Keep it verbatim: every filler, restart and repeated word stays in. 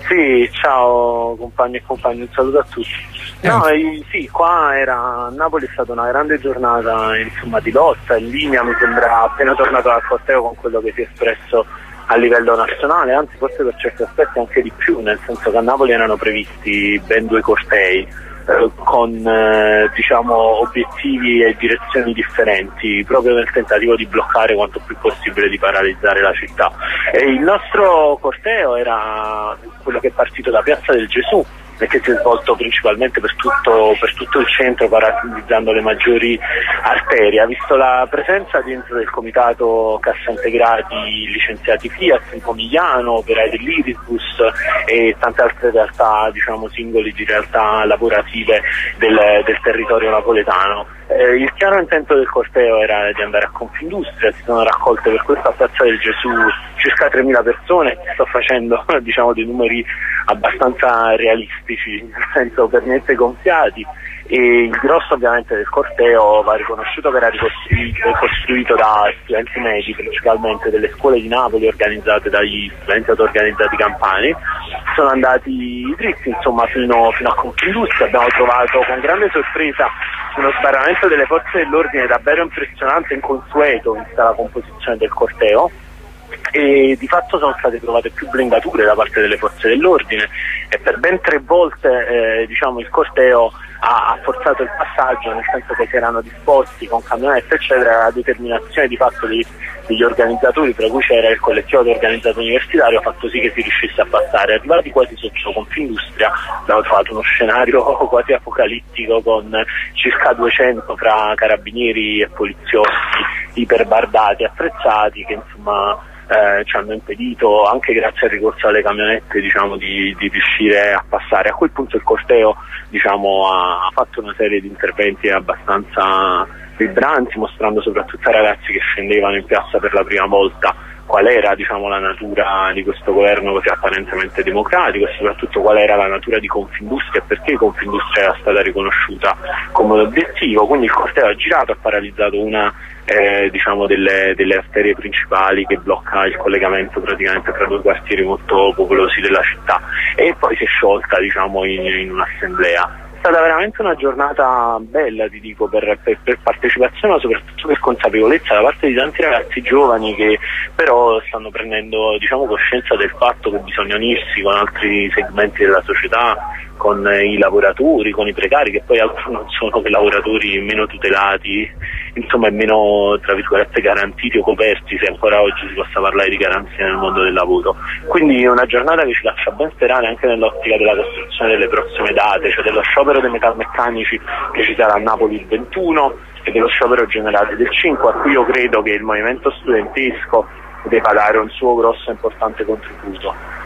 Sì, ciao compagni e compagni, un saluto a tutti. No, eh, sì, qua era, a Napoli è stata una grande giornata, insomma, di lotta, in linea, mi sembra appena tornato dal corteo con quello che si è espresso a livello nazionale, anzi forse per certi aspetti anche di più, nel senso che a Napoli erano previsti ben due cortei eh, con eh, diciamo obiettivi e direzioni differenti, proprio nel tentativo di bloccare quanto più possibile, di paralizzare la città. E il nostro corteo era quello che è partito da Piazza del Gesù e che si è svolto principalmente per tutto, per tutto il centro, paralizzando le maggiori arterie. Ha visto la presenza dentro del comitato cassa integrati licenziati Fiat in Pomigliano, operai dell'Irisbus e tante altre realtà, diciamo singoli di realtà lavorative del, del territorio napoletano. Eh, il chiaro intento del corteo era di andare a Confindustria, si sono raccolte per questa Piazza del Gesù circa tremila persone, sto facendo diciamo dei numeri abbastanza realistici, nel senso per niente gonfiati, e il grosso ovviamente del corteo va riconosciuto che era ricostruito, costruito da studenti medi principalmente delle scuole di Napoli organizzate dagli studenti auto-organizzati campani. Sono andati dritti insomma fino, fino a Confindustria. Abbiamo trovato con grande sorpresa uno sbarramento delle forze dell'ordine davvero impressionante e inconsueto vista la composizione del corteo, e di fatto sono state trovate più blindature da parte delle forze dell'ordine e per ben tre volte eh, diciamo il corteo ha, ha forzato il passaggio, nel senso che si erano disposti con camionette eccetera. La determinazione di fatto dei, degli organizzatori, tra cui c'era il collettivo di organizzato universitario, ha fatto sì che si riuscisse a passare. Arrivati quasi sotto Confindustria abbiamo trovato uno scenario quasi apocalittico con circa duecento fra carabinieri e poliziotti iperbardati, attrezzati, che insomma Eh, ci hanno impedito, anche grazie al ricorso alle camionette, diciamo, di, di riuscire a passare. A quel punto il corteo diciamo, ha, ha fatto una serie di interventi abbastanza vibranti, mostrando soprattutto ai ragazzi che scendevano in piazza per la prima volta qual era diciamo, la natura di questo governo così apparentemente democratico, e soprattutto qual era la natura di Confindustria e perché Confindustria era stata riconosciuta come obiettivo. Quindi il corteo ha girato, ha paralizzato una eh, diciamo delle, delle arterie principali che blocca il collegamento praticamente tra due quartieri molto popolosi della città, e poi si è sciolta diciamo, in, in un'assemblea. È stata veramente una giornata bella, ti dico, per, per, per partecipazione, ma soprattutto per consapevolezza da parte di tanti ragazzi giovani che però stanno prendendo diciamo, coscienza del fatto che bisogna unirsi con altri segmenti della società, con i lavoratori, con i precari, che poi altro non sono che lavoratori meno tutelati, insomma, e meno tra virgolette garantiti o coperti, se ancora oggi si possa parlare di garanzie nel mondo del lavoro. Quindi è una giornata che ci lascia ben sperare anche nell'ottica della costruzione delle prossime date, cioè dello sciopero dei metalmeccanici che ci sarà a Napoli il ventuno e dello sciopero generale del cinque, a cui io credo che il movimento studentesco debba dare un suo grosso e importante contributo.